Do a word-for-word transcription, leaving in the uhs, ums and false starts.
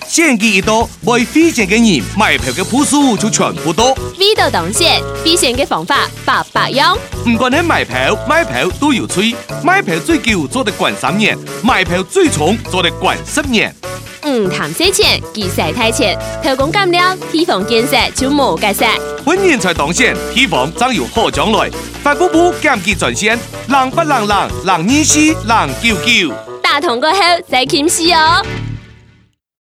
選舉一到，買飛險嘅人買票嘅鋪數就全部多。 味道當選，飛險嘅方法百百樣。 唔管係買票、買票都有趣，買票最久做得管三年，買票最長做得管十年。 唔談使錢，忌使太錢，偷工減料，地方建設就冇解釋。 本人才當選，地方將有好將來。發福部檢舉專線：零八零零零二四零九九。 打通過後再傾事哦。